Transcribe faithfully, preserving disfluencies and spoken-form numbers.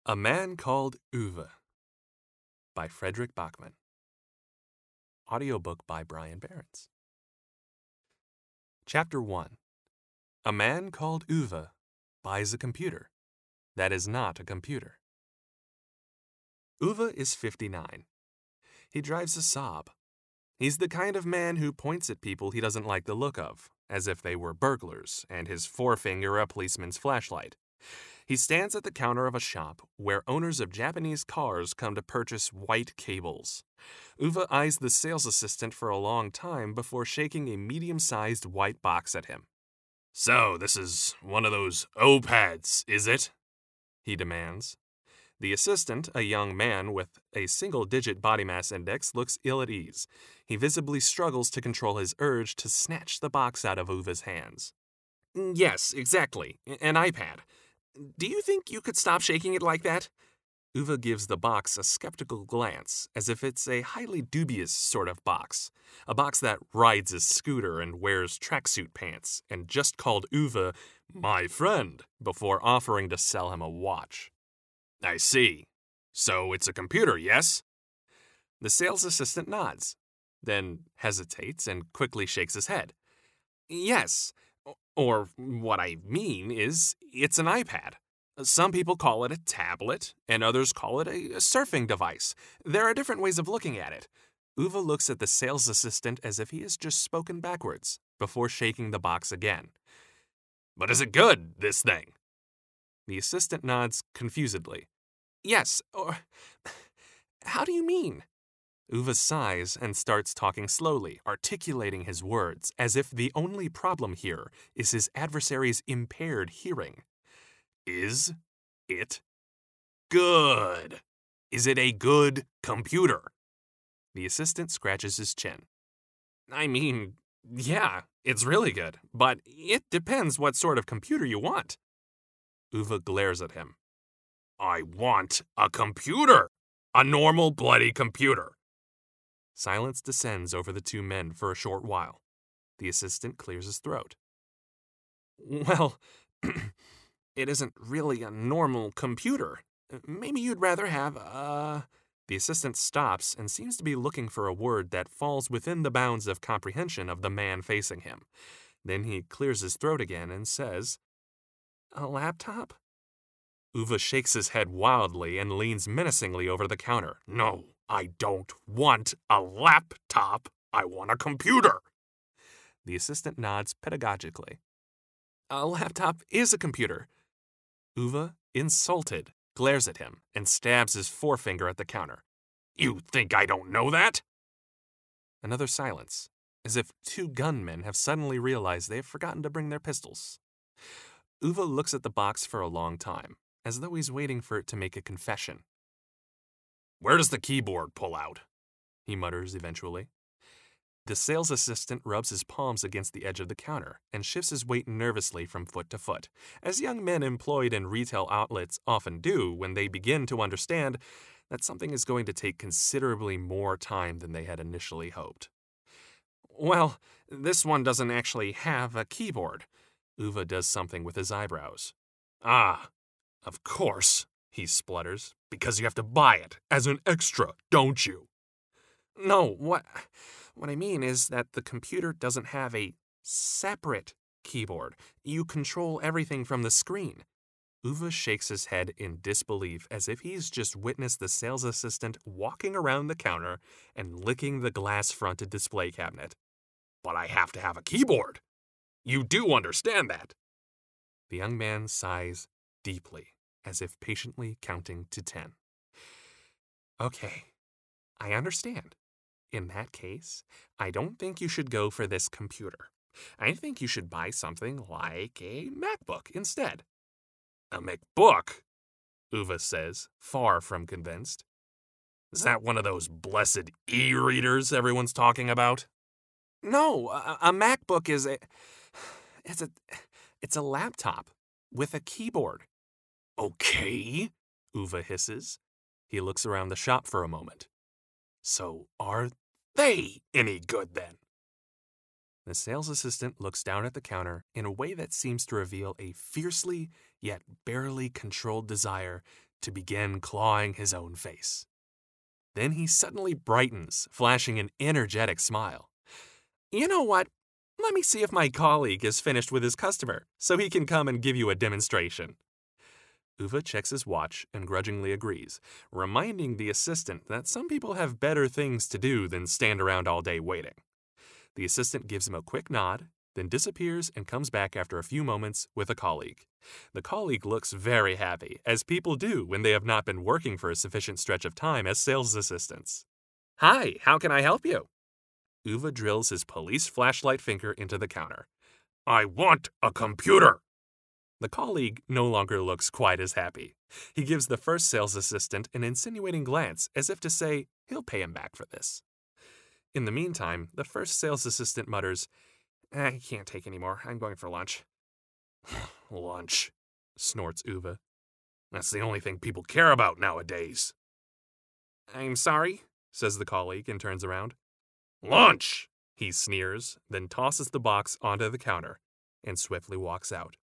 A Man Called Uwe by Frederick Bachman. Audiobook by Brian Behrens. Chapter one. A man called Uwe buys a computer that is not a computer. Uwe is fifty-nine. He drives a Saab. He's the kind of man who points at people he doesn't like the look of, as if they were burglars, and his forefinger a policeman's flashlight. He stands at the counter of a shop where owners of Japanese cars come to purchase white cables. Uwe eyes the sales assistant for a long time before shaking a medium-sized white box at him. "So, this is one of those O-pads, is it?" he demands. The assistant, a young man with a single-digit body mass index, looks ill at ease. He visibly struggles to control his urge to snatch the box out of Uwe's hands. "Yes, exactly. An iPad. Do you think you could stop shaking it like that?" Uwe gives the box a skeptical glance, as if it's a highly dubious sort of box. A box that rides a scooter and wears tracksuit pants, and just called Uwe "my friend" before offering to sell him a watch. "I see. So it's a computer, yes?" The sales assistant nods, then hesitates and quickly shakes his head. "Yes. Or what I mean is, it's an iPad. Some people call it a tablet, and others call it a surfing device. There are different ways of looking at it." Uwe looks at the sales assistant as if he has just spoken backwards, before shaking the box again. "But is it good, this thing?" The assistant nods confusedly. "Yes, or... how do you mean?" Uwe sighs and starts talking slowly, articulating his words, as if the only problem here is his adversary's impaired hearing. "Is it good? Is it a good computer?" The assistant scratches his chin. "I mean, yeah, it's really good, but it depends what sort of computer you want." Uwe glares at him. "I want a computer! A normal bloody computer!" Silence descends over the two men for a short while. The assistant clears his throat. "Well, it isn't really a normal computer. Maybe you'd rather have a..." The assistant stops and seems to be looking for a word that falls within the bounds of comprehension of the man facing him. Then he clears his throat again and says, "A laptop?" Uwe shakes his head wildly and leans menacingly over the counter. "No, I don't want a laptop. I want a computer." The assistant nods pedagogically. "A laptop is a computer." Uwe, insulted, glares at him and stabs his forefinger at the counter. "You think I don't know that?" Another silence, as if two gunmen have suddenly realized they have forgotten to bring their pistols. Uwe looks at the box for a long time, as though he's waiting for it to make a confession. "Where does the keyboard pull out?" he mutters eventually. The sales assistant rubs his palms against the edge of the counter and shifts his weight nervously from foot to foot, as young men employed in retail outlets often do when they begin to understand that something is going to take considerably more time than they had initially hoped. "Well, this one doesn't actually have a keyboard." Uwe does something with his eyebrows. "Ah, of course," he splutters, "because you have to buy it as an extra, don't you?" "No, what... What I mean is that the computer doesn't have a separate keyboard. You control everything from the screen." Uwe shakes his head in disbelief, as if he's just witnessed the sales assistant walking around the counter and licking the glass-fronted display cabinet. "But I have to have a keyboard. You do understand that." The young man sighs deeply, as if patiently counting to ten. "Okay, I understand. In that case, I don't think you should go for this computer. I think you should buy something like a MacBook instead." "A MacBook?" Uwe says, far from convinced. "Is that one of those blessed e-readers everyone's talking about?" "No, a, a MacBook is a... It's a... It's a laptop with a keyboard." "Okay," Uwe hisses. He looks around the shop for a moment. "So are they any good, then?" The sales assistant looks down at the counter in a way that seems to reveal a fiercely, yet barely controlled desire to begin clawing his own face. Then he suddenly brightens, flashing an energetic smile. You know what? Let me see if my colleague is finished with his customer, so he can come and give you a demonstration. Uwe checks his watch and grudgingly agrees, reminding the assistant that some people have better things to do than stand around all day waiting. The assistant gives him a quick nod, then disappears and comes back after a few moments with a colleague. The colleague looks very happy, as people do when they have not been working for a sufficient stretch of time as sales assistants. Hi, how can I help you? Uwe drills his police flashlight finger into the counter. I want a computer! The colleague no longer looks quite as happy. He gives the first sales assistant an insinuating glance as if to say he'll pay him back for this. In the meantime, the first sales assistant mutters, I can't take any more. I'm going for lunch. Lunch, snorts Uwe. That's the only thing people care about nowadays. I'm sorry, says the colleague and turns around. Lunch, he sneers, then tosses the box onto the counter and swiftly walks out.